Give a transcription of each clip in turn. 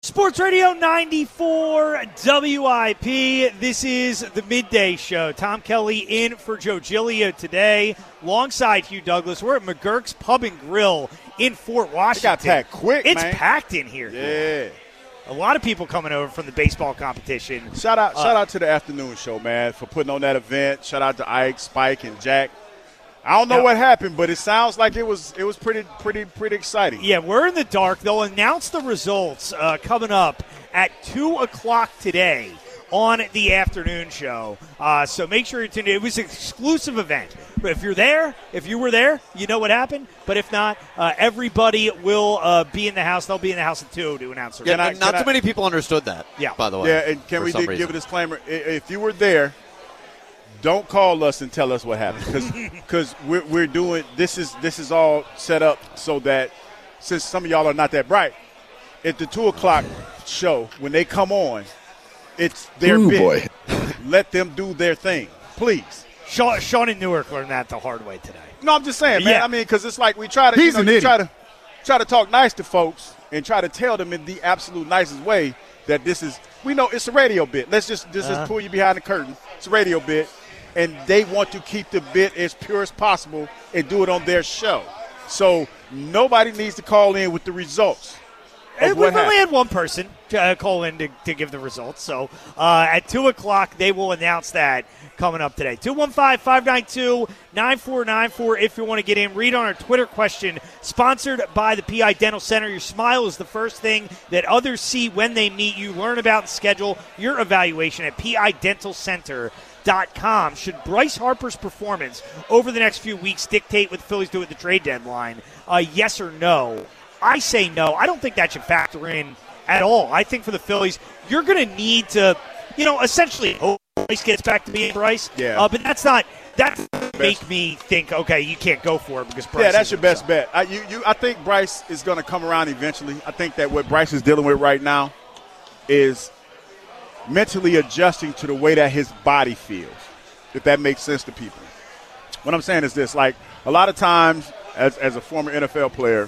Sports Radio 94 WIP. This is the Midday Show. Tom Kelly in for Joe Giglio today, alongside Hugh Douglas. We're at McGurk's Pub and Grill in Fort Washington. It got packed quick, It's man. packed in here. Yeah. A lot of people coming over from the baseball competition. Shout out to the afternoon show, man, for putting on that event. Shout out to Ike, Spike, and Jack. I don't know what happened, but it sounds like it was pretty exciting. Yeah, we're in the dark. They'll announce the results coming up at 2 o'clock today on the afternoon show. So make sure you're tuned in. It was an exclusive event. But if you were there, you know what happened. But if not, everybody will be in the house. They'll be in the house at 2 to announce the results. Not too many people understood that, by the way. Yeah, and can we give a disclaimer? If you were there, don't call us and tell us what happened, because we're doing this is all set up so that, since some of y'all are not that bright, at the 2 o'clock show when they come on, it's their bit. Let them do their thing, please. Sean in Newark learned that the hard way today. No, I'm just saying, man. Yeah. I mean, because it's like we try to try to talk nice to folks and try to tell them in the absolute nicest way that this is. We know it's a radio bit. Let's just pull you behind the curtain. It's a radio bit. And they want to keep the bit as pure as possible and do it on their show. So nobody needs to call in with the results. We've only had one person call in to give the results. So at 2 o'clock, they will announce that coming up today. 215-592-9494 if you want to get in. Read on our Twitter question, sponsored by the PI Dental Center. Your smile is the first thing that others see when they meet you. Learn about and schedule your evaluation at PIDentalCenter.com. Should Bryce Harper's performance over the next few weeks dictate what the Phillies do at the trade deadline? Yes or no? I say no. I don't think that should factor in at all. I think for the Phillies, you're going to need to, essentially hope Bryce gets back to being Bryce. Yeah. But that doesn't make me think, okay, you can't go for it because Bryce. Yeah, that's your best bet. I think Bryce is going to come around eventually. I think that what Bryce is dealing with right now is mentally adjusting to the way that his body feels, if that makes sense to people. What I'm saying is this, like a lot of times as a former NFL player,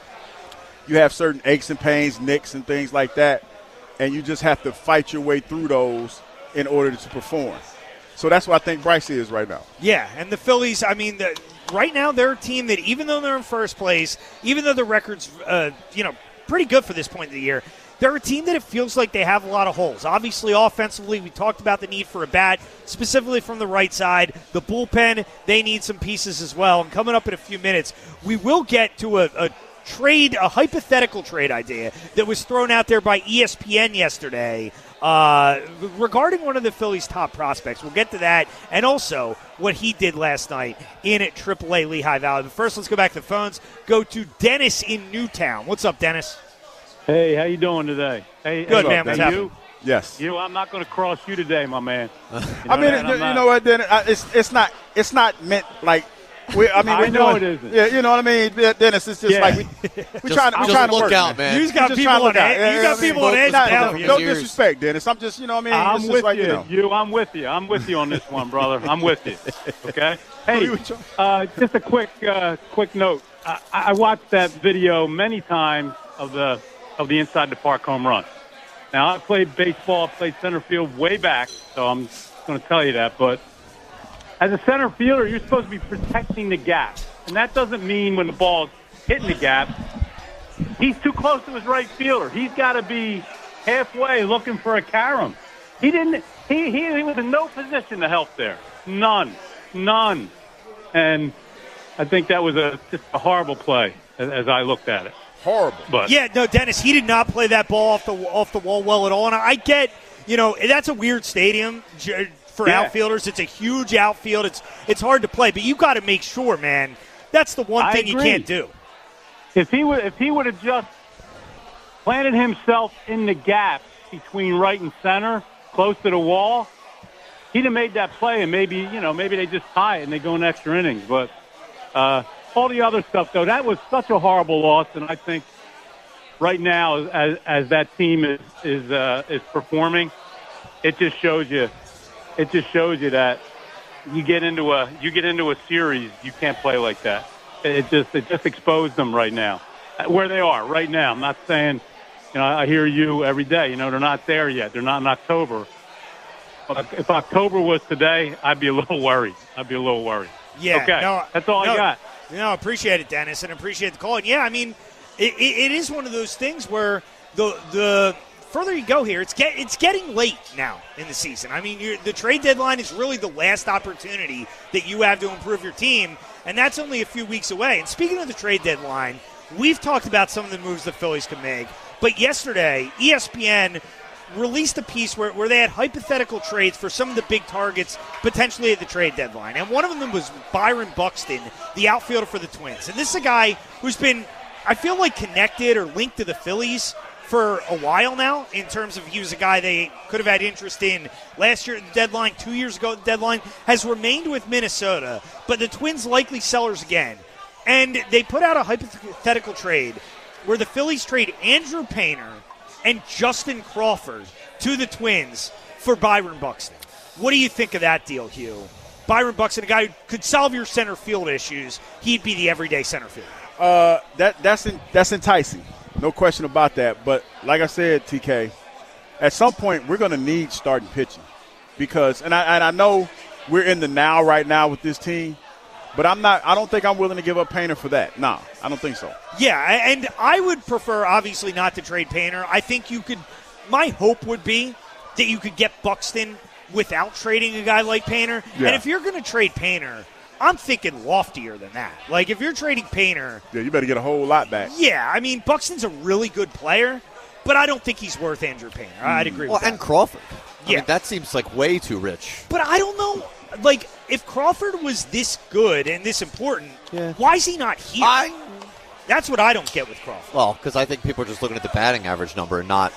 you have certain aches and pains, nicks and things like that, and you just have to fight your way through those in order to perform. So that's what I think Bryce is right now. Yeah, and the Phillies, right now they're a team that even though they're in first place, even though the record's, pretty good for this point of the year, they're a team that it feels like they have a lot of holes. Obviously, offensively, we talked about the need for a bat, specifically from the right side. The bullpen, they need some pieces as well. And coming up in a few minutes, we will get to a hypothetical trade idea that was thrown out there by ESPN yesterday regarding one of the Phillies' top prospects. We'll get to that, and also what he did last night in AAA Lehigh Valley. But first, let's go back to the phones. Go to Dennis in Newtown. What's up, Dennis? Hey, how you doing today? Hey, good, man. What's happening? Yes. I'm not going to cross you today, my man. You know what, Dennis? It's not meant like. I know it isn't. Yeah, you know what I mean, Dennis. It's just like we're trying to look work, out, man. You've got people on edge. You got people on edge now. No disrespect, Dennis. I'm just, I'm with you. I'm with you. I'm with you on this one, brother. I'm with you. Okay. Hey, just a quick note. I watched that video many times of the inside the park home run. Now, I played baseball, played center field way back, so I'm going to tell you that. But as a center fielder, you're supposed to be protecting the gap. And that doesn't mean when the ball's hitting the gap, he's too close to his right fielder. He's got to be halfway looking for a carom. He didn't. He was in no position to help there. None. And I think that was just a horrible play as I looked at it. Horrible. But yeah, no, Dennis, he did not play that ball off the wall well at all. And I get, that's a weird stadium for outfielders. It's a huge outfield. It's hard to play, but you got to make sure, man. That's the one thing you can't do. If he would have just planted himself in the gap between right and center, close to the wall, he'd have made that play, and maybe they just tie it and they go in extra innings. But all the other stuff, though, that was such a horrible loss, and I think right now, as that team is performing, it just shows you that you get into a series, you can't play like that. It just exposed them right now, where they are right now. I'm not saying I hear you every day. They're not there yet. They're not in October. If October was today, I'd be a little worried. Yeah. Okay. That's all I got. No, appreciate it, Dennis, and appreciate the call. And, yeah, I mean, it is one of those things where the further you go here, it's getting late now in the season. I mean, the trade deadline is really the last opportunity that you have to improve your team, and that's only a few weeks away. And speaking of the trade deadline, we've talked about some of the moves the Phillies can make. But yesterday, ESPN released a piece where they had hypothetical trades for some of the big targets potentially at the trade deadline. And one of them was Byron Buxton, the outfielder for the Twins. And this is a guy who's been, I feel like, connected or linked to the Phillies for a while now in terms of he was a guy they could have had interest in last year at the deadline, 2 years ago at the deadline, has remained with Minnesota, but the Twins likely sellers again. And they put out a hypothetical trade where the Phillies trade Andrew Painter and Justin Crawford to the Twins for Byron Buxton. What do you think of that deal, Hugh? Byron Buxton, a guy who could solve your center field issues. He'd be the everyday center fielder. That's enticing. No question about that. But like I said, TK, at some point we're going to need starting pitching because, and I know we're in the now right now with this team, but I don't think I'm willing to give up Painter for that. No, I don't think so. Yeah, and I would prefer, obviously, not to trade Painter. I think you could – my hope would be that you could get Buxton without trading a guy like Painter. Yeah. And if you're going to trade Painter, I'm thinking loftier than that. Like, if you're trading Painter – yeah, you better get a whole lot back. Yeah, I mean, Buxton's a really good player, but I don't think he's worth Andrew Painter. I'd agree with that. And Crawford. I mean, that seems like way too rich. But I don't know – like, if Crawford was this good and this important, why is he not here? That's what I don't get with Crawford. Well, because I think people are just looking at the batting average number and not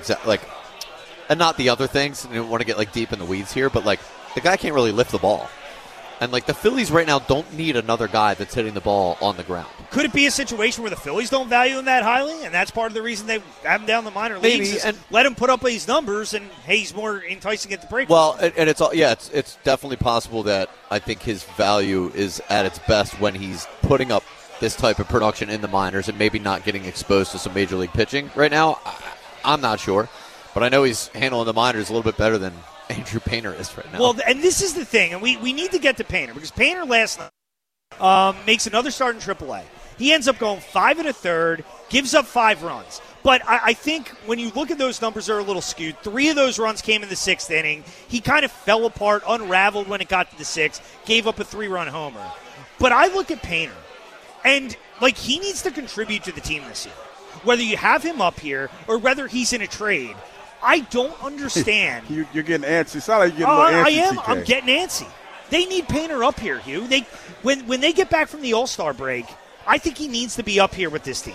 and not the other things. And I don't want to get deep in the weeds here, but the guy can't really lift the ball. And the Phillies right now don't need another guy that's hitting the ball on the ground. Could it be a situation where the Phillies don't value him that highly, and that's part of the reason they have him down the minor leagues? And let him put up these numbers, and he's more enticing at the break. Well, and it's definitely possible that I think his value is at its best when he's putting up this type of production in the minors and maybe not getting exposed to some major league pitching right now. I'm not sure, but I know he's handling the minors a little bit better than Andrew Painter is right now. Well, and this is the thing, and we need to get to Painter, because Painter last night makes another start in AAA. He ends up going 5 1/3, gives up 5 runs. But I think when you look at those numbers, they're a little skewed. 3 of those runs came in the 6th inning. He kind of fell apart, unraveled when it got to the 6th, gave up a 3-run homer. But I look at Painter, and he needs to contribute to the team this year. Whether you have him up here or whether he's in a trade, I don't understand. You're getting antsy. It sounds like you're getting a little antsy. I am. TK. I'm getting antsy. They need Painter up here, Hugh. When they get back from the All-Star break, I think he needs to be up here with this team.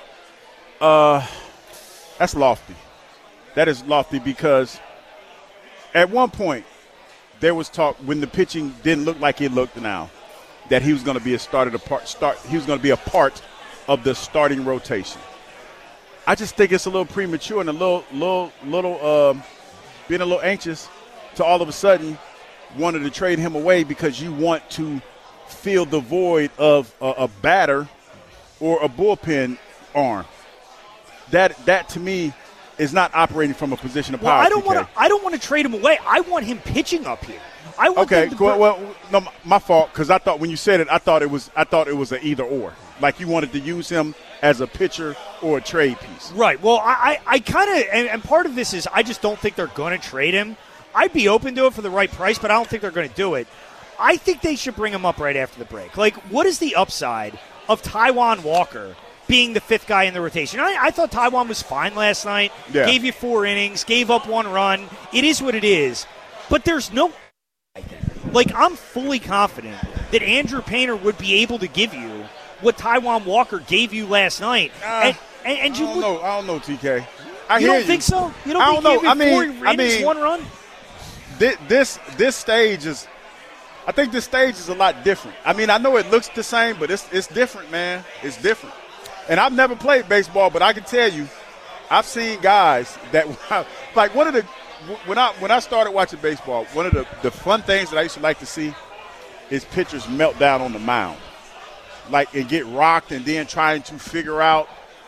That's lofty. That is lofty because at one point there was talk when the pitching didn't look like it looked now that he was going to be he was going to be a part of the starting rotation. I just think it's a little premature and a little being a little anxious to all of a sudden wanted to trade him away because you want to fill the void of a batter or a bullpen arm. That to me is not operating from a position of power. I don't want to trade him away. I want him pitching up here. No, my fault, because I thought when you said it, I thought it was an either or. Like you wanted to use him as a pitcher or a trade piece. Right. Well, I kind of, and part of this is I just don't think they're going to trade him. I'd be open to it for the right price, but I don't think they're going to do it. I think they should bring him up right after the break. What is the upside of Taijuan Walker being the 5th guy in the rotation? I thought Taijuan was fine last night. Yeah. Gave you 4 innings, gave up 1 run. It is what it is. But there's no I'm fully confident that Andrew Painter would be able to give you what Taijuan Walker gave you last night. I don't know, TK. You don't think so? You don't think he gave you 4 innings, 1 run? This stage is – I think this stage is a lot different. I mean, I know it looks the same, but it's different, man. It's different. And I've never played baseball, but I can tell you I've seen guys that – like one of the – when I started watching baseball, one of the fun things that I used to like to see is pitchers melt down on the mound. And get rocked and then trying to figure out,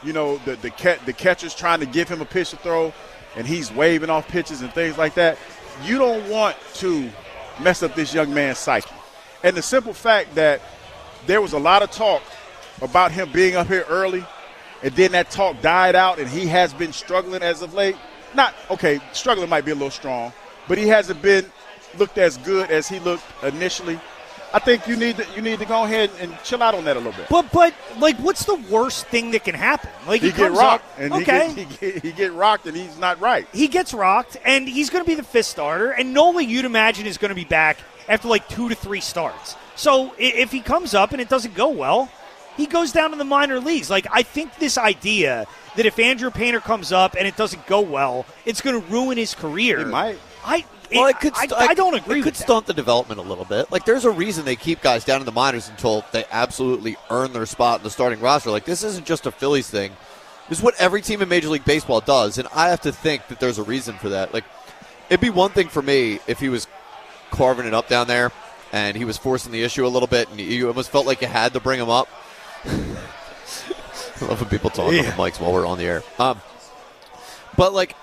the catcher's trying to give him a pitch to throw, and he's waving off pitches and things like that. You don't want to mess up this young man's psyche. And the simple fact that there was a lot of talk about him being up here early, and then that talk died out, and he has been struggling as of late. Struggling might be a little strong, but he hasn't been looked as good as he looked initially. I think you need to go ahead and chill out on that a little bit. But like, what's the worst thing that can happen? Like, he get rocked, and okay. he get rocked, and he's not right. He gets rocked, and he's going to be the fifth starter. And Nola, you'd imagine, is going to be back after like 2 to 3 starts. So if he comes up and it doesn't go well, he goes down to the minor leagues. Like, I think this idea that if Andrew Painter comes up and it doesn't go well, it's going to ruin his career. He might. I don't agree with that. It could stunt the development a little bit. Like, there's a reason they keep guys down in the minors until they absolutely earn their spot in the starting roster. Like, this isn't just a Phillies thing. This is what every team in Major League Baseball does, and I have to think that there's a reason for that. Like, it'd be one thing for me if he was carving it up down there and he was forcing the issue a little bit and you almost felt like you had to bring him up. I love when people talk on the mics while we're on the air. But, like,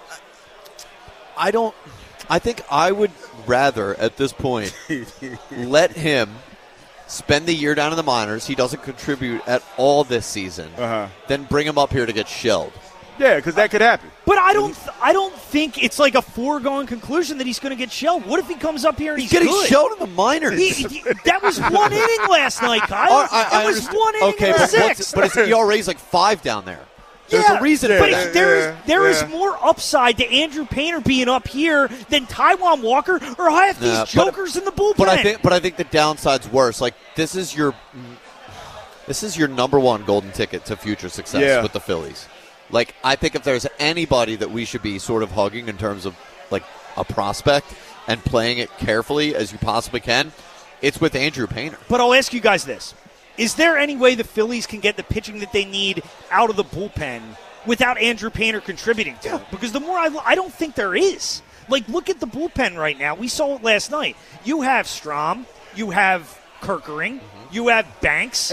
I think I would rather, at this point, let him spend the year down in the minors. He doesn't contribute at all this season. Then bring him up here to get shelled. Yeah, because that could happen. But I don't think it's like a foregone conclusion that he's going to get shelled. What if he comes up here and he's getting good? shelled in the minors? That was 1 inning last night, Kyle. That was 1 inning in 6. But his ERA is like 5 down there. There's a reason for that. There is more upside to Andrew Painter being up here than Taijuan Walker or half these jokers in the bullpen. But I think the downside's worse. Like, this is your number one golden ticket to future success with the Phillies. Like, I think if there's anybody that we should be sort of hugging in terms of, like, a prospect and playing it carefully as you possibly can, it's with Andrew Painter. But I'll ask you guys this. Is there any way the Phillies can get the pitching that they need out of the bullpen without Andrew Painter contributing to it? Because the more I don't think there is. Like, look at the bullpen right now. We saw it last night. You have Strahm. You have Kerkering. You have Banks.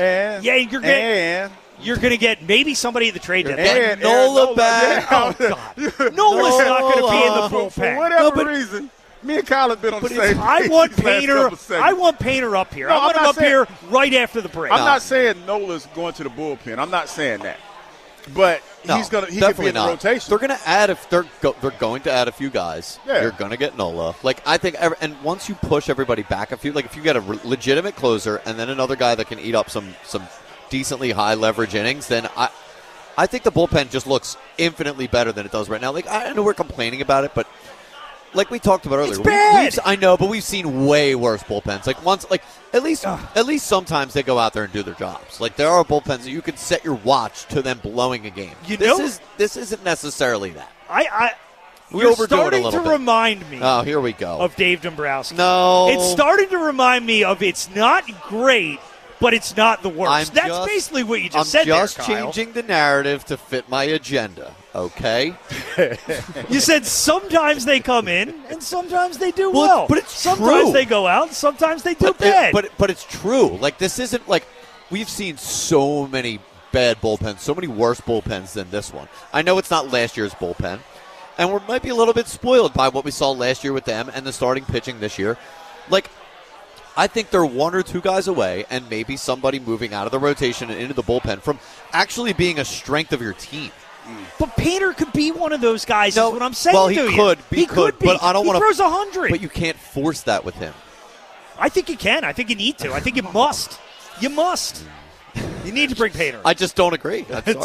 You're going to get maybe somebody at the trade deadline. Nola back. Oh, God. Nola's not going to be in the bullpen. For whatever reason, me and Kyle have been on the same page. I want Painter up here. I want him up here right after the break. I'm not saying Nola's going to the bullpen. I'm not saying that. But he could be in the rotation. They're going to add they're going to add a few guys. Yeah. You're going to get Nola. Like, I think, and once you push everybody back a few, like if you get a legitimate closer and then another guy that can eat up some decently high leverage innings, then I think the bullpen just looks infinitely better than it does right now. Like, I know we're complaining about it, but like we talked about earlier, it's bad. I know, but we've seen way worse bullpens. Like at least sometimes they go out there and do their jobs. Like, there are bullpens that you can set your watch to them blowing a game. This isn't necessarily that. You're starting to remind me. Oh, here we go. Of Dave Dombrowski. No, it's starting to remind me of it's not great, but it's not the worst. That's basically what you just said there, Kyle. I'm just changing the narrative to fit my agenda, okay? You said sometimes they come in and sometimes they do well. But it's sometimes true. They go out and sometimes they do bad. But it's true. Like, this isn't like we've seen so many bad bullpens, so many worse bullpens than this one. I know it's not last year's bullpen, and we might be a little bit spoiled by what we saw last year with them and the starting pitching this year. Like, I think they're 1 or 2 guys away and maybe somebody moving out of the rotation and into the bullpen from actually being a strength of your team. But Painter could be one of those guys, is what I'm saying to you. He could be. But I don't want to. He throws 100. But you can't force that with him. I think you can. I think you need to. I think you must. You must. You need to bring Painter. I just don't agree.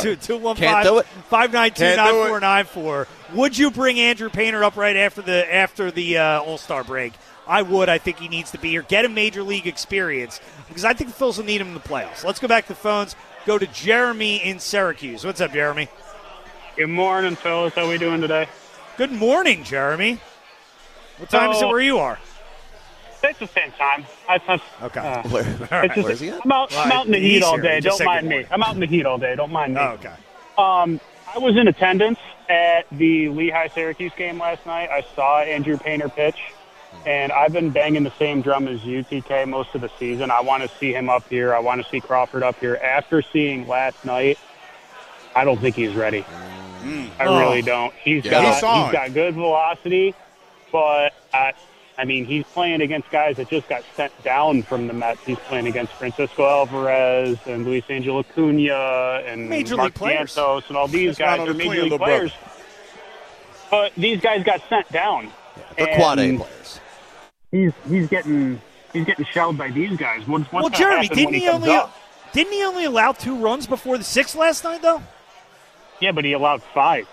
215-592-9494. Would you bring Andrew Painter up right after the All-Star break? I would. I think he needs to be here. Get him Major League experience because I think the Phils will need him in the playoffs. Let's go back to the phones. Go to Jeremy in Syracuse. What's up, Jeremy? Good morning, fellas. How we doing today? Good morning, Jeremy. What time is it where you are? It's the same time. Okay. Where's he at? I'm out in the heat all day. Don't mind me. I'm out in the heat all day. Don't mind me. Oh, okay. I was in attendance at the Lehigh-Syracuse game last night. I saw Andrew Painter pitch, and I've been banging the same drum as you, TK, most of the season. I want to see him up here. I want to see Crawford up here. After seeing last night, I don't think he's ready. I really don't. He's got good velocity, but I mean, he's playing against guys that just got sent down from the Mets. He's playing against Francisco Alvarez and Luis Angel Acuna and Major Mark league players. Santos and all these guys are major league players. But these guys got sent down. They're quad A players. He's getting shelled by these guys. Well, Jeremy, didn't he only allow 2 runs before the 6th last night, though? Yeah, but he allowed 5.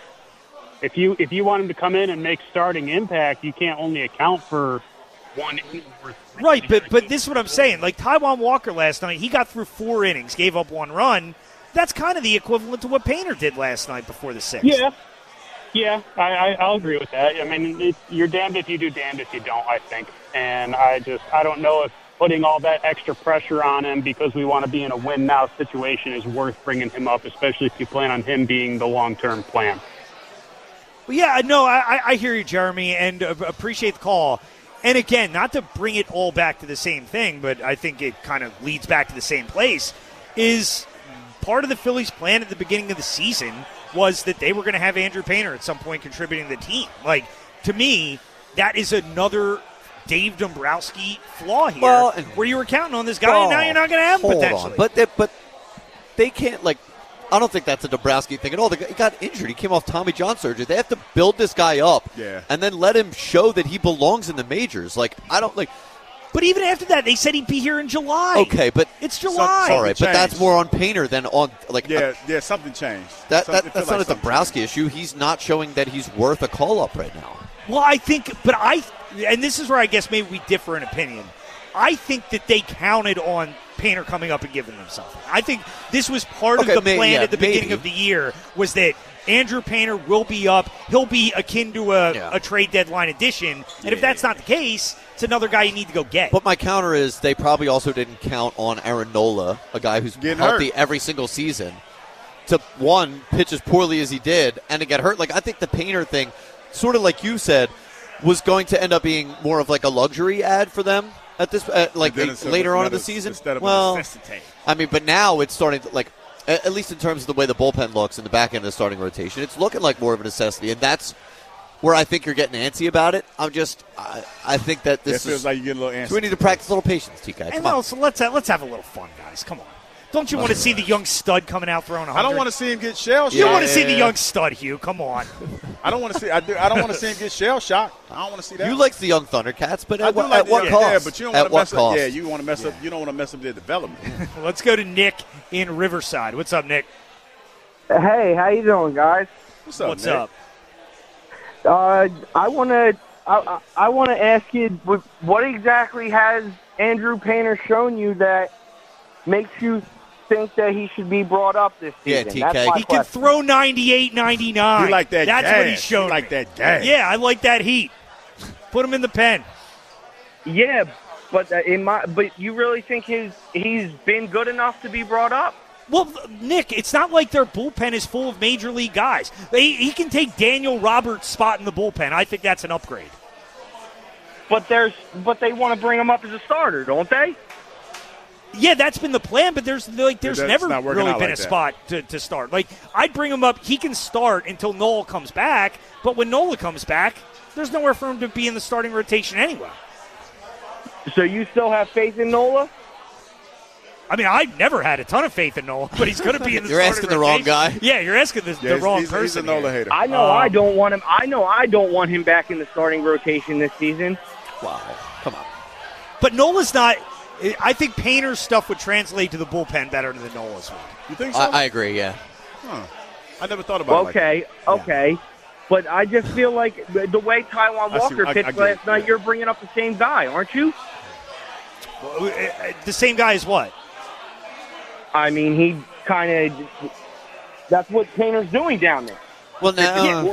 If you want him to come in and make starting impact, you can't only account for 1 inning worth. Right, but this is what I'm saying. Like Taijuan Walker last night, he got through 4 innings, gave up 1 run. That's kind of the equivalent to what Painter did last night before the 6th. Yeah, I'll agree with that. I mean, you're damned if you do, damned if you don't, I think. And I don't know if putting all that extra pressure on him because we want to be in a win-now situation is worth bringing him up, especially if you plan on him being the long-term plan. Well, yeah, no, I hear you, Jeremy, and appreciate the call. And again, not to bring it all back to the same thing, but I think it kind of leads back to the same place, is part of the Phillies' plan at the beginning of the season was that they were going to have Andrew Painter at some point contributing to the team. Like, to me, that is another Dave Dombrowski flaw here, where you were counting on this guy, and now you're not going to have him potentially. But they can't, like, I don't think that's a Dombrowski thing at all. He got injured. He came off Tommy John surgery. They have to build this guy up and then let him show that he belongs in the majors. Like, I don't, like... But even after that, they said he'd be here in July. Okay, but... It's July. All right, but that's more on Painter than on... like. Something changed. That's not a Dombrowski issue. He's not showing that he's worth a call-up right now. Well, I think... And this is where I guess maybe we differ in opinion. I think that they counted on Painter coming up and giving them something. I think this was part of the plan at the beginning of the year, was that Andrew Painter will be up. He'll be akin to a trade deadline addition. And if that's not the case, it's another guy you need to go get. But my counter is they probably also didn't count on Aaron Nola, a guy who's healthy every single season, to, one, pitch as poorly as he did and to get hurt. Like, I think the Painter thing, sort of like you said, was going to end up being more of like a luxury ad for them at this, later on in the season. Instead of a necessity. I mean, but now it's starting to, like, at least in terms of the way the bullpen looks in the back end of the starting rotation, it's looking like more of a necessity, and that's where I think you're getting antsy about it. I think that this feels like you're getting a little antsy. So we need to practice a little patience, TK. And also, let's have a little fun, guys. Come on. Don't you want to see the young stud coming out throwing 100? I don't want to see him get shell-shocked. You want to see the young stud, Hugh. Come on. I don't want to see. I don't want to see him get shell-shocked. I don't want to see that. You like the young Thundercats, but at what cost? Yeah, but you don't want to mess up. Yeah, you want to mess up. You don't want to mess up their development. Let's go to Nick in Riverside. What's up, Nick? Hey, how you doing, guys? What's up? I want to ask you, what exactly has Andrew Painter shown you that makes you think that he should be brought up this season? Yeah, TK. He can throw 98, 99. You like that That's gas. what he's shown. You like that gas. Yeah, I like that heat. Put him in the pen. Yeah, but you really think he's been good enough to be brought up? Well, Nick, it's not like their bullpen is full of major league guys. He can take Daniel Roberts' spot in the bullpen. I think that's an upgrade. But they want to bring him up as a starter, don't they? Yeah, that's been the plan, but there's never really been a spot to start. Like, I'd bring him up. He can start until Nola comes back, but when Nola comes back, there's nowhere for him to be in the starting rotation anyway. So you still have faith in Nola? I mean, I've never had a ton of faith in Nola, but he's going to be in the You're starting asking the rotation. wrong guy. Yeah, you're asking the wrong person. He's a Nola hater. I know I don't want him. I know I don't want him back in the starting rotation this season. Wow, come on. But Nola's not. I think Painter's stuff would translate to the bullpen better than Nola's would. You think so? I agree. Yeah. Huh. I never thought about it. Okay. But I just feel like the way Taijuan Walker pitched last night, you're bringing up the same guy, aren't you? The same guy as what? I mean, he kind of – that's what Painter's doing down there. Well, now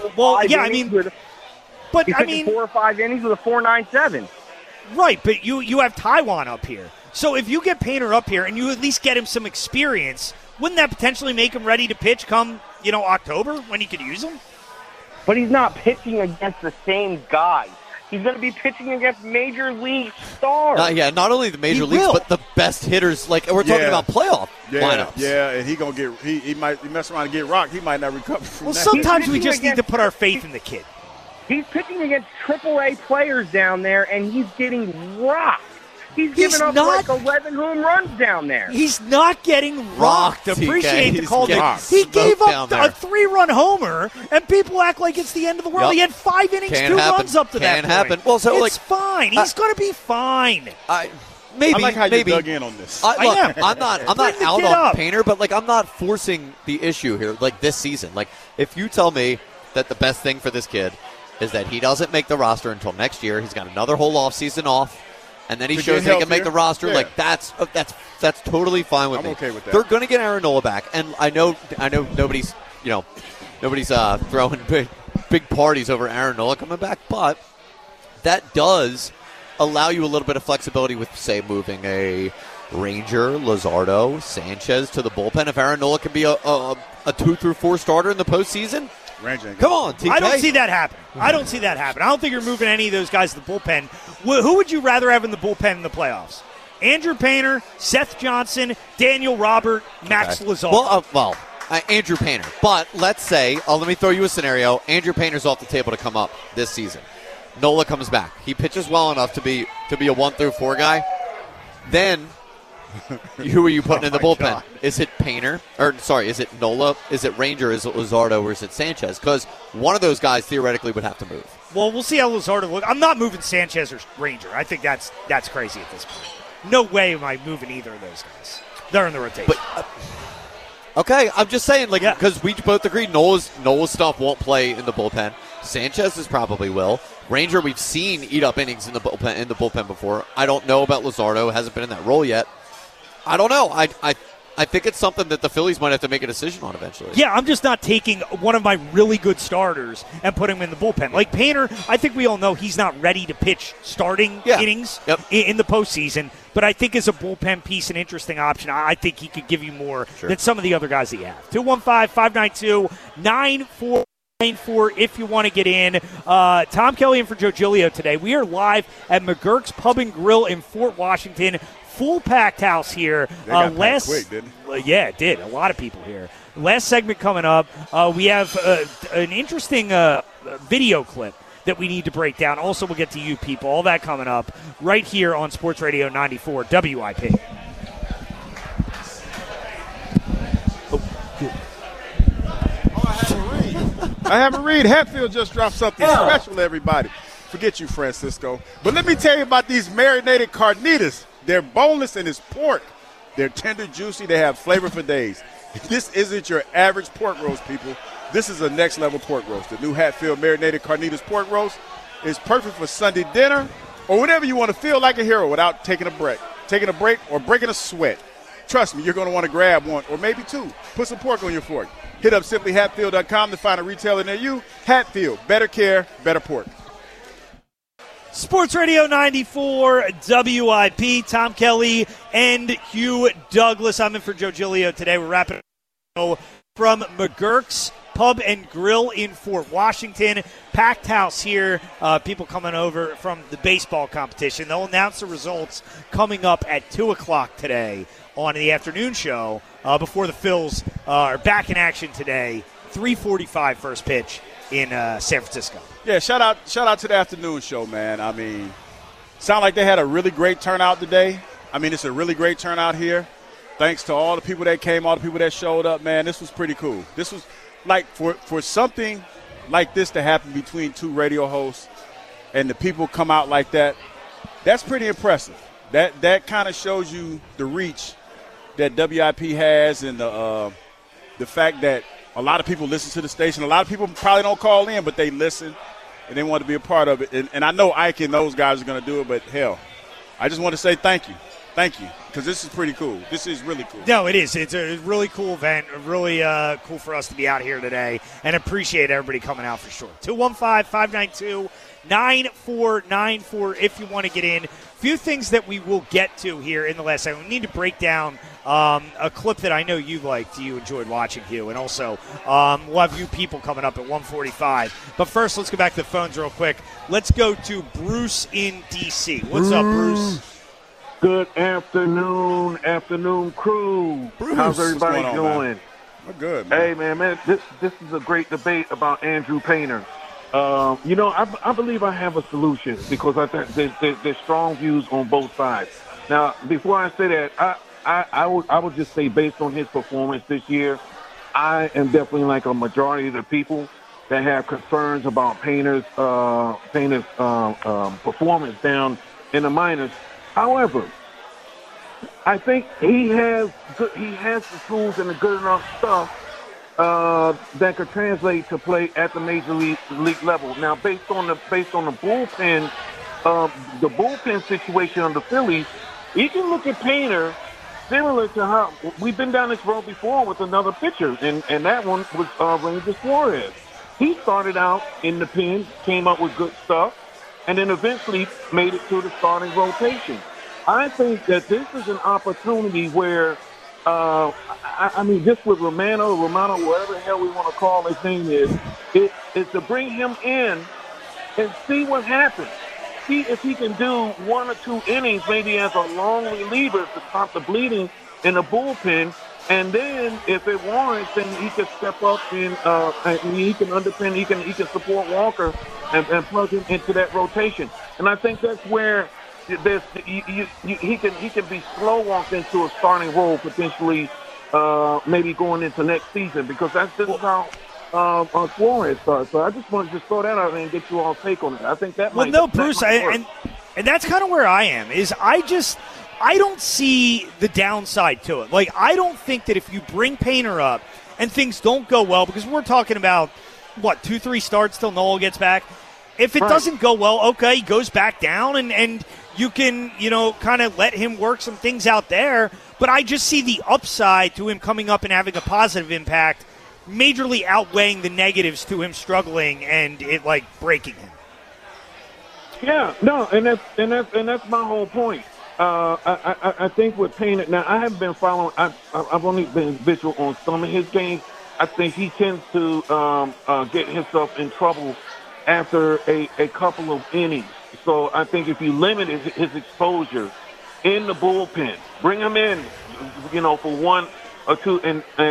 but he's pitching 4 or 5 innings with a 4.97. Right, but you have Taijuan up here. So if you get Painter up here and you at least get him some experience, wouldn't that potentially make him ready to pitch come, October when you could use him? But he's not pitching against the same guys. He's going to be pitching against major league stars. Not only the major leagues, but the best hitters. Like we're talking about playoff lineups. Yeah, and he might mess around and get rocked. He might not recover from that. Well, sometimes we just need to put our faith in the kid. He's pitching against AAA players down there, and he's getting rocked. He's given up like 11 home runs down there. He's not getting rocked. Appreciate the call. He gave up a 3-run homer, and people act like it's the end of the world. Yep. He had 5 innings, 2 runs up to that point. Happen. Well, so it's fine. He's going to be fine. Maybe. I like how you dug in on this. I'm not out on Painter, but like I'm not forcing the issue here. Like this season, like if you tell me that the best thing for this kid is that he doesn't make the roster until next year, he's got another whole offseason off. And then he shows he can make the roster. Yeah. Like that's totally fine with me. I'm okay with that. They're going to get Aaron Nola back, and I know nobody's throwing big parties over Aaron Nola coming back, but that does allow you a little bit of flexibility with, say, moving a Ranger, Luzardo, Sanchez to the bullpen. If Aaron Nola can be a 2 through 4 starter in the postseason. Come on, TK. I don't see that happen. I don't think you're moving any of those guys to the bullpen. Who would you rather have in the bullpen in the playoffs? Andrew Painter, Seth Johnson, Daniel Robert, Max Luzardo. Andrew Painter. But let's say, let me throw you a scenario. Andrew Painter's off the table to come up this season. Nola comes back. He pitches well enough to be a 1 through 4 guy. Then who are you putting in the bullpen? God. Is it Painter? Is it Nola? Is it Ranger? Is it Luzardo? Or is it Sanchez? Because one of those guys theoretically would have to move. Well, we'll see how Luzardo looks. I'm not moving Sanchez or Ranger. I think that's crazy at this point. No way am I moving either of those guys. They're in the rotation. But, okay, I'm just saying, because we both agree Nola's stuff won't play in the bullpen. Sanchez's probably will. Ranger, we've seen eat up innings in the bullpen before. I don't know about Luzardo. Hasn't been in that role yet. I don't know. I think it's something that the Phillies might have to make a decision on eventually. Yeah, I'm just not taking one of my really good starters and putting him in the bullpen. Like Painter, I think we all know he's not ready to pitch starting innings in the postseason, but I think as a bullpen piece, an interesting option. I think he could give you more than some of the other guys that you have. 215-592-9494 if you want to get in. Tom Kelly in for Joe Giglio today. We are live at McGurk's Pub and Grill in Fort Washington. Full packed house here. They got packed quick, didn't it? Yeah, it did. A lot of people here. Last segment coming up. We have an interesting video clip that we need to break down. Also, we'll get to you people. All that coming up right here on Sports Radio 94 WIP. I haven't read. Hatfield just dropped something special to everybody. Forget you, Francisco. But let me tell you about these marinated carnitas. They're boneless and it's pork. They're tender, juicy. They have flavor for days. This isn't your average pork roast, people. This is a next-level pork roast. The new Hatfield Marinated Carnitas Pork Roast is perfect for Sunday dinner or whenever you want to feel like a hero without taking a break or breaking a sweat. Trust me, you're going to want to grab one or maybe two. Put some pork on your fork. Hit up simplyhatfield.com to find a retailer near you. Hatfield, better care, better pork. Sports Radio 94 WIP, Tom Kelly and Hugh Douglas. I'm in for Joe Giglio today. We're wrapping up from McGurk's Pub and Grill in Fort Washington. Packed house here. People coming over from the baseball competition. They'll announce the results coming up at 2 o'clock today on the afternoon show before the Phils are back in action today. 3:45 first pitch in San Francisco. Yeah, shout out to the afternoon show, man. I mean, sound like they had a really great turnout today. I mean, it's a really great turnout here. Thanks to all the people that came, all the people that showed up, man. This was pretty cool. This was like for something like this to happen between two radio hosts and the people come out like that. That's pretty impressive. That kind of shows you the reach that WIP has and the fact that a lot of people listen to the station. A lot of people probably don't call in, but they listen, and they want to be a part of it. And I know Ike and those guys are going to do it, but, hell, I just want to say thank you. Thank you, because this is pretty cool. This is really cool. No, it is. It's a really cool event, really cool for us to be out here today, and appreciate everybody coming out for sure. 215-592-9494 9494 if you want to get in. Few things that we will get to here in the last segment. We need to break down a clip that I know you liked, you enjoyed watching, Hugh, and also we'll have you people coming up at 1:45. But first, let's go back to the phones real quick. Let's go to Bruce in D.C. What's up, Bruce? Good afternoon, crew. Bruce, how's everybody what's going on, doing? Man? We're good, man. Hey, man, this is a great debate about Andrew Painter. I believe I have a solution because I think there's strong views on both sides. Now, before I say that, I would just say based on his performance this year, I am definitely like a majority of the people that have concerns about Painter's performance down in the minors. However, I think he has the tools and the good enough stuff that could translate to play at the major league level. Now, based on the bullpen, the bullpen situation on the Phillies, you can look at Painter similar to how we've been down this road before with another pitcher, and that one was Ranger Suarez. He started out in the pen, came up with good stuff, and then eventually made it to the starting rotation. I think that this is an opportunity where, just with Romano, whatever the hell we want to call his name is to bring him in and see what happens. See if he can do 1 or 2 innings, maybe as a long reliever to stop the bleeding in the bullpen. And then, if it warrants, then he can step up and he can underpin, he can support Walker and plug him into that rotation. And I think that's where he can be slow walked into a starting role potentially, maybe going into next season because this is how Suarez starts. So I just want to throw that out there and get you all take on it. I think that might. Well, no, Bruce, and that's kind of where I am. I don't see the downside to it. Like, I don't think that if you bring Painter up and things don't go well, because we're talking about, 2-3 starts till Noel gets back. If it doesn't go well, okay, he goes back down and you can, kind of let him work some things out there. But I just see the upside to him coming up and having a positive impact, majorly outweighing the negatives to him struggling and it, breaking him. Yeah, no, and that's my whole point. I think with Painter, now I haven't been following. I've only been visual on some of his games. I think he tends to get himself in trouble after a couple of innings. So I think if you limit his exposure in the bullpen, bring him in, for 1 or 2,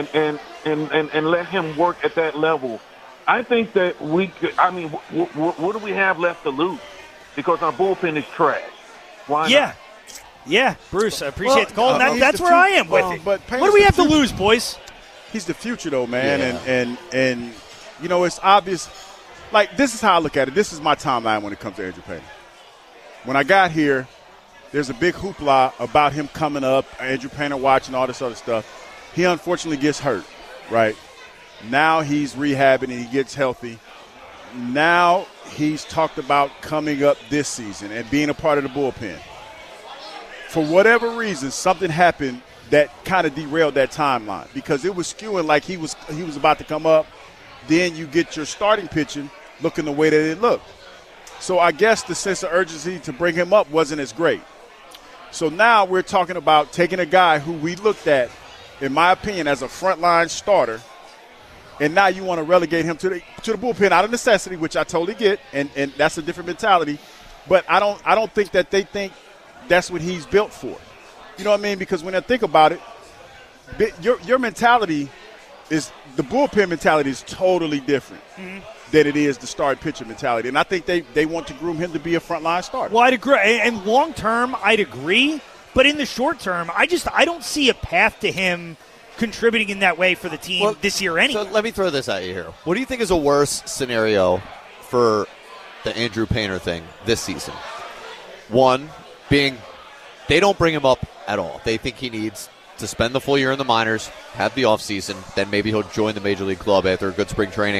and let him work at that level. I think that we could. I mean, what do we have left to lose? Because our bullpen is trash. Why not? Yeah, Bruce, I appreciate the call. That's where I am with it. But what do we have to lose, boys? He's the future, though, man. Yeah. And it's obvious. Like, this is how I look at it. This is my timeline when it comes to Andrew Painter. When I got here, there's a big hoopla about him coming up, Andrew Painter watching, all this other stuff. He unfortunately gets hurt, right? Now he's rehabbing and he gets healthy. Now he's talked about coming up this season and being a part of the bullpen. For whatever reason, something happened that kind of derailed that timeline because it was skewing like he was about to come up. Then you get your starting pitching looking the way that it looked. So I guess the sense of urgency to bring him up wasn't as great. So now we're talking about taking a guy who we looked at, in my opinion, as a frontline starter, and now you want to relegate him to the bullpen out of necessity, which I totally get, and that's a different mentality. But I don't think that they think that's what he's built for. You know what I mean? Because when I think about it, your mentality is the bullpen mentality is totally different than it is the start pitcher mentality. And I think they want to groom him to be a frontline starter. Well, I'd agree. And long term, I'd agree. But in the short term, I don't see a path to him contributing in that way for the team this year anyway. So let me throw this at you here. What do you think is a worse scenario for the Andrew Painter thing this season? One being they don't bring him up at all. They think he needs to spend the full year in the minors, have the offseason, then maybe he'll join the Major League club after a good spring training.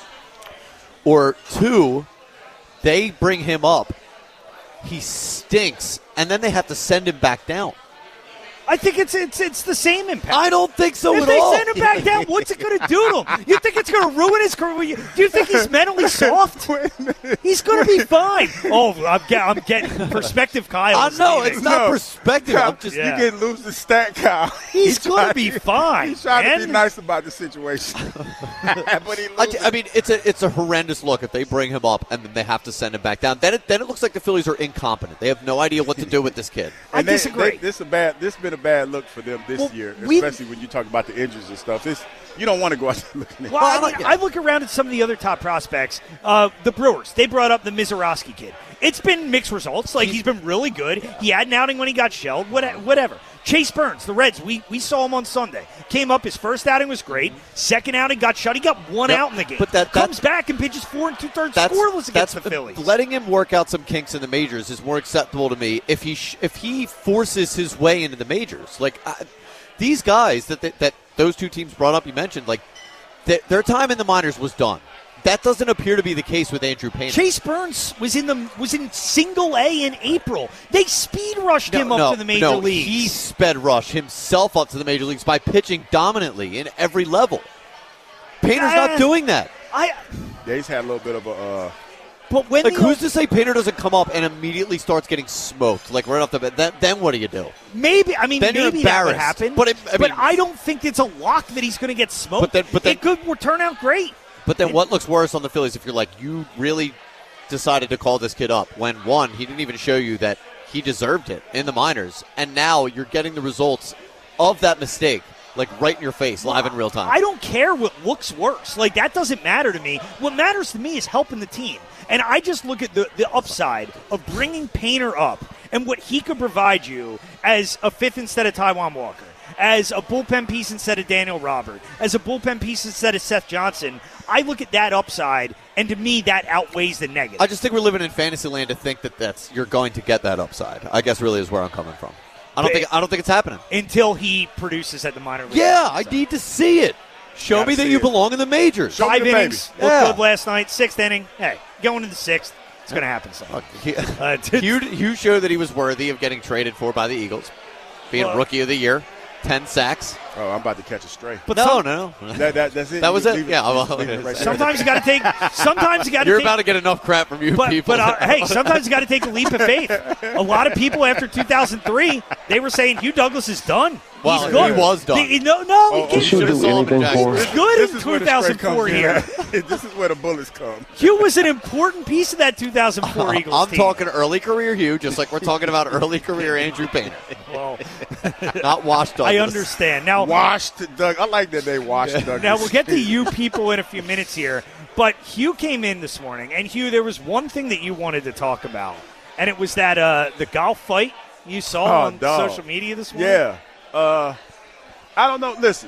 Or two, they bring him up, he stinks, and then they have to send him back down. I think it's the same impact. I don't think so if at all. If they send him back down, what's it going to do to him? You think it's going to ruin his career? Do you think he's mentally soft? He's going to be fine. Oh, I'm getting perspective, Kyle. I know it's not perspective. I'm just you getting loose the stat, Kyle. He's going to be fine. He's trying to be nice about the situation, but he loses. I mean, it's a horrendous look if they bring him up and then they have to send him back down. Then it looks like the Phillies are incompetent. They have no idea what to do with this kid. I disagree. This has been a bad look for them this year, especially when you talk about the injuries and stuff. You don't want to go out there looking at it. Well, I look around at some of the other top prospects. The Brewers, they brought up the Mizorowski kid. It's been mixed results. Like, he's been really good. He had an outing when he got shelled, whatever. Chase Burns, the Reds, we saw him on Sunday. Came up, his first outing was great. Second outing got shut. He got one out in the game. But comes back and pitches 4 2/3 scoreless against the Phillies. Letting him work out some kinks in the majors is more acceptable to me if he forces his way into the majors. Like, these guys that those two teams brought up, you mentioned, like, their time in the minors was done. That doesn't appear to be the case with Andrew Painter. Chase Burns was in single A in April. They speed rushed him up to the major leagues. He sped rushed himself up to the major leagues by pitching dominantly in every level. Painter's not doing that. He's had a little bit of a. But when who's to say Painter doesn't come up and immediately starts getting smoked, like right off the bat? Then what do you do? Maybe then that would happen. But I don't think it's a lock that he's going to get smoked. But then, it could turn out great. But then what looks worse on the Phillies if you're like, you really decided to call this kid up when, one, he didn't even show you that he deserved it in the minors, and now you're getting the results of that mistake, like right in your face, live in real time. I don't care what looks worse. Like, that doesn't matter to me. What matters to me is helping the team. And I just look at the upside of bringing Painter up and what he could provide you as a fifth instead of Taijuan Walker, as a bullpen piece instead of Daniel Robert, as a bullpen piece instead of Seth Johnson. I look at that upside, and to me, that outweighs the negative. I just think we're living in fantasy land to think that you're going to get that upside. I guess really is where I'm coming from. I don't think it's happening until he produces at the minor league. Yeah, I need to see it. Show me that you belong in the majors. 5 innings, looked good last night. 6th inning. Hey, going into 6th, it's going to happen. Hugh showed that he was worthy of getting traded for by the Eagles, being Rookie of the Year. 10 sacks. Oh, I'm about to catch a stray. But no. That's it. That was it. Yeah. Sometimes you got to take. Sometimes you got to. You're about to get enough crap from you people. But hey, sometimes you got to take a leap of faith. A lot of people after 2003, they were saying Hugh Douglas is done. Well, he's good. He was done. He should do anything for He's good in 2004 here. This is where the bullets come. Hugh was an important piece of that 2004 Eagles I'm team. talking early career Hugh, just like we're talking about early career Andrew Painter. Well, not washed Douglas. I understand. Now, washed Doug. I like that they washed Douglas. Now, we'll get to you people in a few minutes here, but Hugh came in this morning, and Hugh, there was one thing that you wanted to talk about, and it was that the golf fight you saw on social media this morning. Yeah. I don't know. Listen,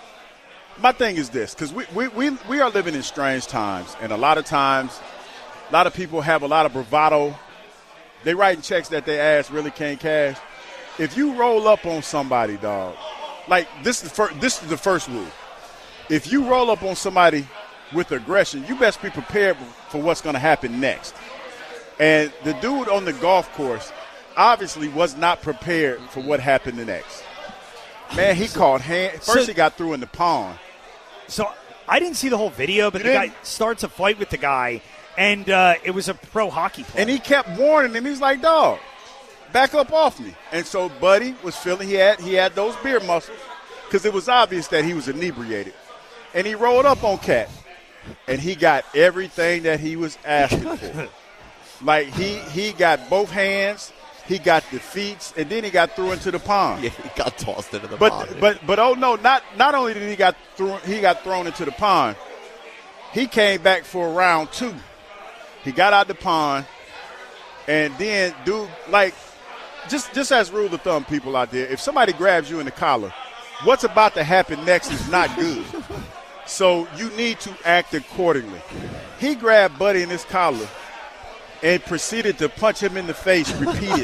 my thing is this, because we are living in strange times, and a lot of times, a lot of people have a lot of bravado. They writing checks that they ass really can't cash. If you roll up on somebody, dog, like this is the first rule. If you roll up on somebody with aggression, you best be prepared for what's going to happen next. And the dude on the golf course obviously was not prepared for what happened next. Man, he caught hand. First, he got through in the pond. So I didn't see the whole video, but the guy starts a fight with the guy, and it was a pro hockey player. And he kept warning him. He's like, dog, back up off me. And so Buddy was feeling he had those beer muscles because it was obvious that he was inebriated. And he rolled up on Cat, and he got everything that he was asking for. Like, he got both hands. He got the feet, and then he got through into the pond. Yeah, he got tossed into the pond. But oh no! Not only did he got thrown into the pond, he came back for round 2. He got out the pond, and then dude, like, just as rule of thumb, people out there, if somebody grabs you in the collar, what's about to happen next is not good. So you need to act accordingly. He grabbed Buddy in his collar and proceeded to punch him in the face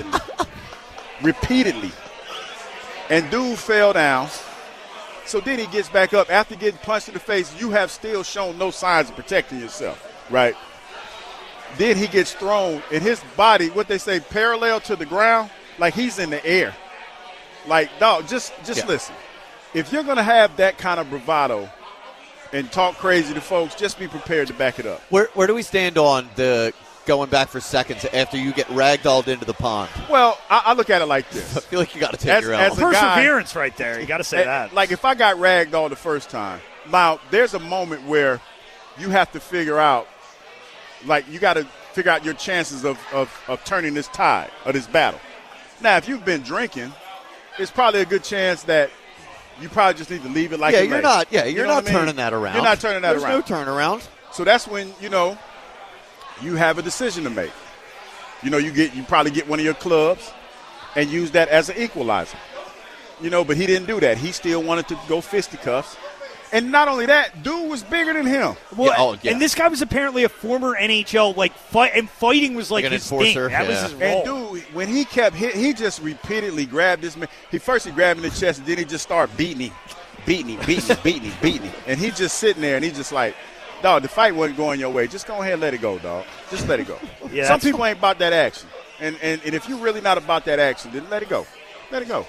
repeatedly. And dude fell down. So then he gets back up. After getting punched in the face, you have still shown no signs of protecting yourself, right? Then he gets thrown, and his body, what they say, parallel to the ground, like he's in the air. Like, dog, just listen. If you're going to have that kind of bravado and talk crazy to folks, just be prepared to back it up. Where do we stand on the going back for seconds after you get ragdolled into the pond? Well, I look at it like this. I feel like you got to take your as L. a guy, perseverance right there. You got to say that. Like, if I got ragdolled the first time, now there's a moment where you have to figure out, like, you got to figure out your chances of turning this tide or this battle. Now, if you've been drinking, it's probably a good chance that you probably just need to leave it like it you're may. not. Yeah, You you're know not what I mean? turning that around. You're not turning that There's around. no turnaround. So that's when, you have a decision to make. You probably get one of your clubs and use that as an equalizer. But he didn't do that. He still wanted to go fisticuffs. And not only that, dude was bigger than him. Well, and this guy was apparently a former NHL, and fighting was like an his enforcer. thing. That was his role. And dude, when he kept hitting, he just repeatedly grabbed this man. He grabbed him in the chest, and then he just started beating him. And he just sitting there, and he just like, dog, the fight wasn't going your way. Just go ahead and let it go, dog. Just let it go. Yeah, Some people ain't about that action. And if you're really not about that action, then let it go. Let it go.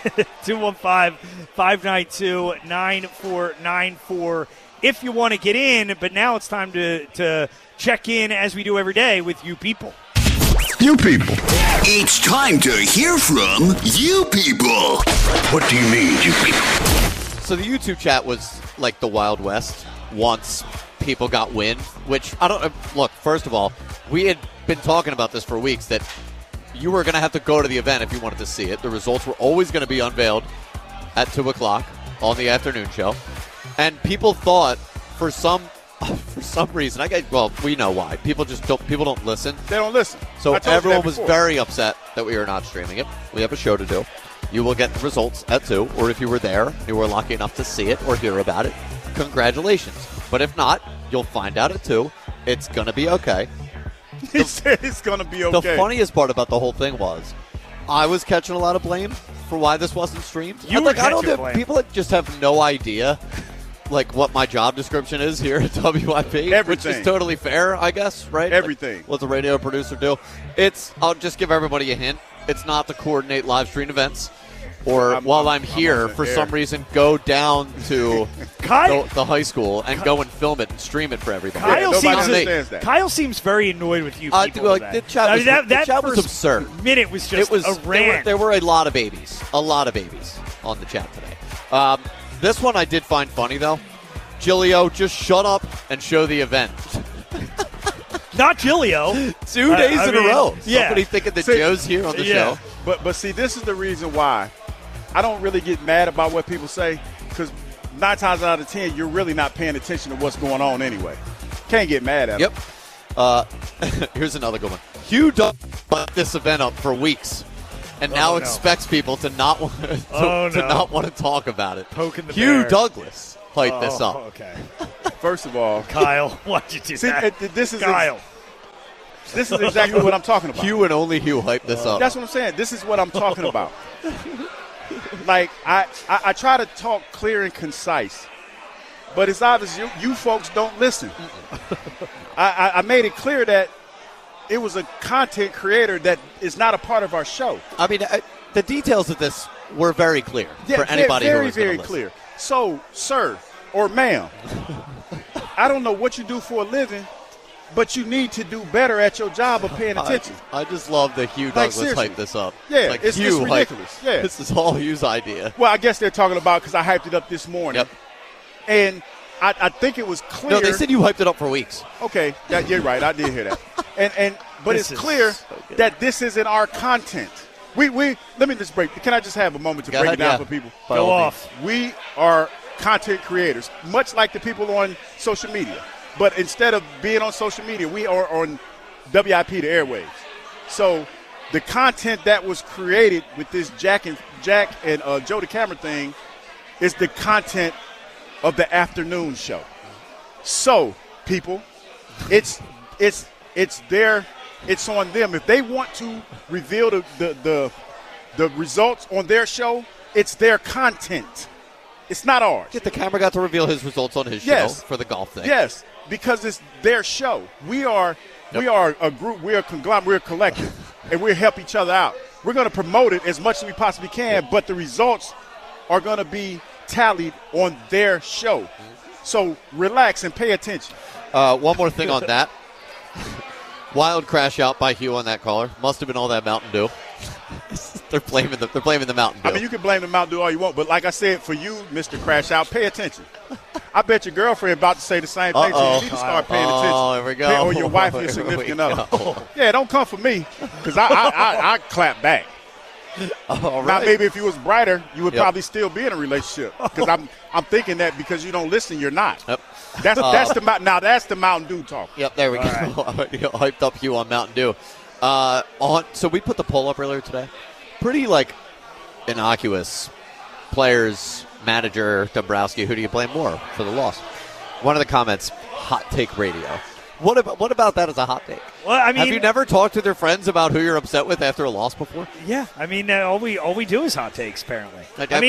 215-592-9494 if you want to get in. But now it's time to check in, as we do every day, with you people. You people. It's time to hear from you people. What do you mean, you people? So the YouTube chat was like the Wild West once people got wind, which I don't look. First of all, we had been talking about this for weeks that you were going to have to go to the event if you wanted to see it. The results were always going to be unveiled at 2:00 on the afternoon show, and people thought for some reason, we know why. People don't listen. They don't listen. So I told you everyone that was before. very upset that we are not streaming it. We have a show to do. You will get the results at 2, or if you were there, you were lucky enough to see it or hear about it, congratulations. But if not, you'll find out at 2. It's going to be okay. He said it's going to be okay. The funniest part about the whole thing was I was catching a lot of blame for why this wasn't streamed. I don't think blame. people just have no idea what my job description is here at WIP. Everything. Which is totally fair, I guess, right? Everything. What the radio producer do. I'll just give everybody a hint. It's not to coordinate live stream events. Or while I'm here, for some reason, go down to the high school and go and film it and stream it for everybody. Kyle seems very annoyed with you people. The chat was absurd. Minute was just a rant. There were a lot of babies on the chat today. This one I did find funny, though. Gilio, just shut up and show the event. Not Gilio. 2 days in a row. Yeah. Somebody thinking that Joe's here on the show. But see, this is the reason why I don't really get mad about what people say, because 9 times out of 10, you're really not paying attention to what's going on anyway. Can't get mad at it. Yep. Here's another good one. Hugh put this event up for weeks and now expects people to not want to talk about it. Poking the Hugh bear. Douglas hyped this up. Okay. First of all, Kyle, why'd you do that? This is Kyle. This is exactly what I'm talking about. Hugh and only Hugh hyped this up. That's what I'm saying. This is what I'm talking about. Like, I try to talk clear and concise, but it's obvious you folks don't listen. I made it clear that it was a content creator that is not a part of our show. I mean, the details of this were very clear for anybody who was very clear. So, sir or ma'am, I don't know what you do for a living, but you need to do better at your job of paying attention. I just love that Hugh Douglas hyped this up. Yeah, it's ridiculous. Yeah. This is all Hugh's idea. Well, I guess they're talking about because I hyped it up this morning. Yep. And I think it was clear. No, they said you hyped it up for weeks. Okay, you're right. I did hear that. But it's clear that this isn't our content. We let me just break. Can I just have a moment to break it down for people? Go off. We are content creators, much like the people on social media. But instead of being on social media, we are on WIP, the airwaves. So the content that was created with this Jack and Joe the Camera thing is the content of the afternoon show. So, people, it's on them. If they want to reveal the results on their show, it's their content. It's not ours. The Camera got to reveal his results on his show for the golf thing. Yes, because it's their show. We are a group. We're a conglomerate. We're a collective, and we help each other out. we're going to promote it as much as we possibly can, but the results are going to be tallied on their show. So relax and pay attention. One more thing on that. Wild crash out by Hugh on that caller. Must have been all that Mountain Dew. They're blaming the Mountain Dew. I mean, you can blame the Mountain Dew all you want, but like I said, for you, Mr. Crash Out, pay attention. I bet your girl's about to say the same thing to you. You need to start paying attention. Oh, here we go. Or your wife or your significant other. Yeah, don't come for me, because I clap back. All right. Now, maybe if you was brighter, you would probably still be in a relationship. Because I'm thinking that because you don't listen, you're not. Yep. That's the Mountain Dew talk. Yep, there we go. Right. Hyped up Hugh on Mountain Dew. So we put the poll up earlier today. Pretty innocuous players, manager, Dombrowski. Who do you blame more for the loss? One of the comments, hot take radio. What about that as a hot take? Well, I mean, have you never talked to their friends about who you're upset with after a loss before? Yeah, I mean, all we do is hot takes. Apparently,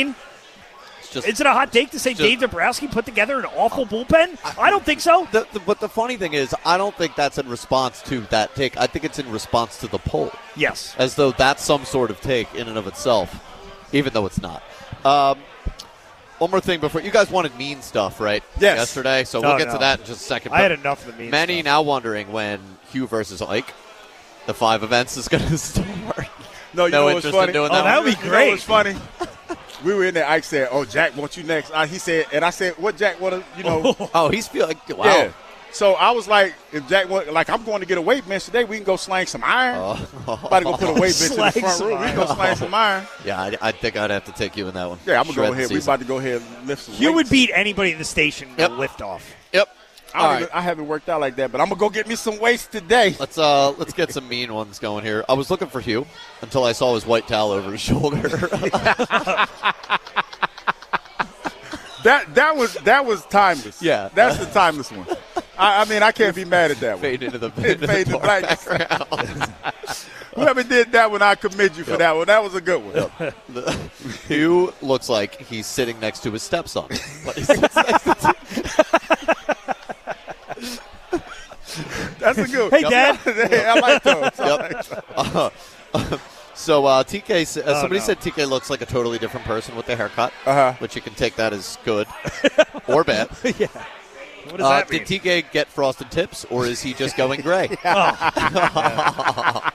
is it a hot take to say Dave Dombrowski put together an awful bullpen? I don't think so. But the funny thing is, I don't think that's in response to that take. I think it's in response to the poll. Yes, as though that's some sort of take in and of itself, even though it's not. One more thing before you guys wanted mean stuff, right? Yes. Yesterday, so we'll get to that in just a second. I had enough of the mean Many stuff. now wondering when Hugh versus Ike, the 5 events is going to start. No, you know what's funny? That would be great. You know what's funny? We were in there. Ike said, "Oh, Jack wants you next." He said, and I said, "What Jack want to?" You know? Oh, he's feeling wow. Yeah. So I was like, if Jack want, I'm going to get a weight bench today. We can go slang some iron. About to go put a weight bench in the front room. We can go slang some iron. Yeah, I think I'd have to take you in that one. Yeah, I'm gonna go ahead. We about to go ahead and lift some. You would beat anybody in the station to lift off. Yep. I haven't worked out like that, but I'm gonna go get me some weights today. Let's get some mean ones going here. I was looking for Hugh until I saw his white towel over his shoulder. That was timeless. Yeah, that's the timeless one. I mean, I can't be mad at that one. Fade into the black. Whoever did that one, I commend you for that one. That was a good one. Hugh looks like he's sitting next to his stepson. That's a good one. Hey, Dad. I like those. So TK, somebody said TK looks like a totally different person with the haircut, which you can take that as good or bad. Yeah. What does that mean? Did TK get frosted tips, or is he just going gray? See, I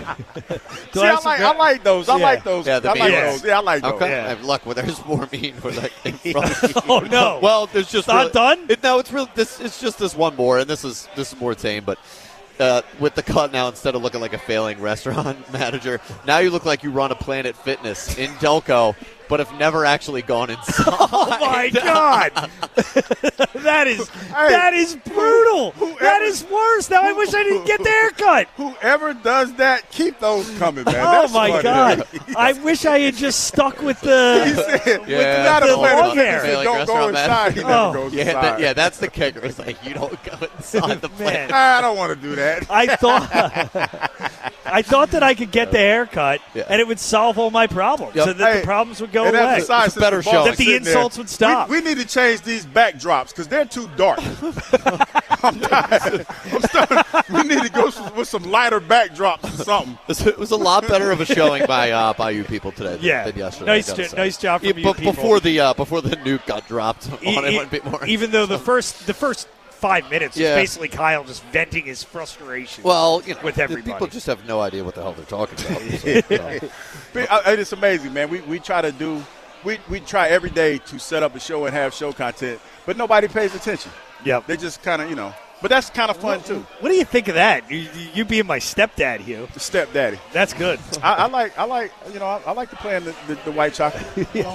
like those. I like those. Yeah, I like those. Yeah, I like those. Okay. Yeah. Look, there's more mean. Oh no! Well, there's just not done. It's really it's just this one more, and this is more tame, but. With the cut now, instead of looking like a failing restaurant manager, now you look like you run a Planet Fitness in Delco, but have never actually gone inside. Oh my God, that is brutal. That is worse. Now I wish I didn't get the haircut. Whoever does that, keep those coming, man. Oh That's my funny. God, I wish I had just stuck with the. He said, Yeah, with the long hair. Fitness, don't go inside. He never goes inside. Yeah, that's the kicker. It's like you don't go inside the Planet. I don't want to do that. I thought that I could get the haircut and it would solve all my problems, so that the problems would go away. Besides, better show. That the insults would stop. We need to change these backdrops because they're too dark. I'm tired. We need to go with some lighter backdrops or something. It was a lot better of a showing by you people today than yesterday. Nice job from you people. Before the nuke got dropped on it a bit more. Even though the first 5 minutes is basically Kyle just venting his frustration. Well, with everybody. People just have no idea what the hell they're talking about. It's amazing, man. We try to do. We try every day to set up a show and have show content, but nobody pays attention. Yep. They just kind of, But that's kind of fun too. What do you think of that? You being my stepdad, Hugh. Stepdaddy. That's good. I like to play in the white chocolate.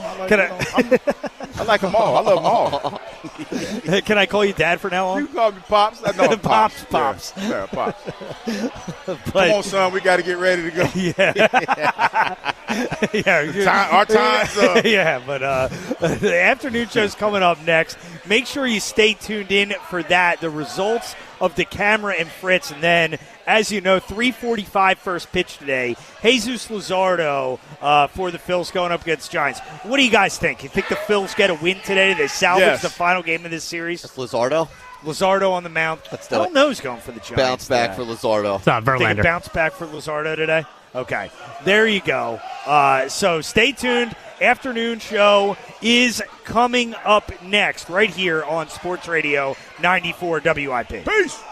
I like them all. I love them all. Can I call you Dad from now on? You can call me Pops. No, Pops. Yeah, Pops. But, come on, son. We got to get ready to go. Yeah. Our time's up. Yeah, but the afternoon show's coming up next. Make sure you stay tuned in for that. The results of DeCamara and Fritz. And then, as you know, 3:45 first pitch today. Jesus Luzardo for the Phils going up against Giants. What do you guys think? You think the Phils get a win today? They salvage the final game of this series? It's Luzardo on the mound. I don't know who's going for the Giants. Bounce back for Luzardo. It's not Verlander. Think a bounce back for Luzardo today? Okay, there you go. So stay tuned. Afternoon show is coming up next right here on Sports Radio 94 WIP. Peace.